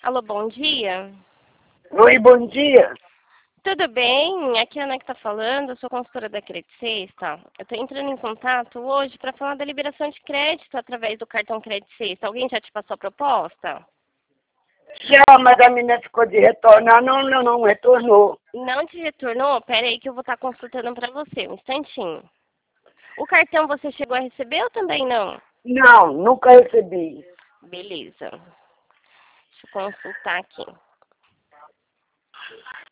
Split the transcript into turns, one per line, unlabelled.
Alô, bom dia.
Oi, bom dia.
Tudo bem? Aqui é a Ana que está falando, eu sou consultora da Credit Sexta. Eu estou entrando em contato hoje para falar da liberação de crédito através do cartão Credit Sexta. Alguém já te passou a proposta?
Já, mas a menina ficou de retornar. Não retornou.
Não te retornou? Pera aí que eu vou estar consultando para você, um instantinho. O cartão você chegou a receber ou também não?
Não, nunca recebi.
Beleza. Deixa eu consultar aqui.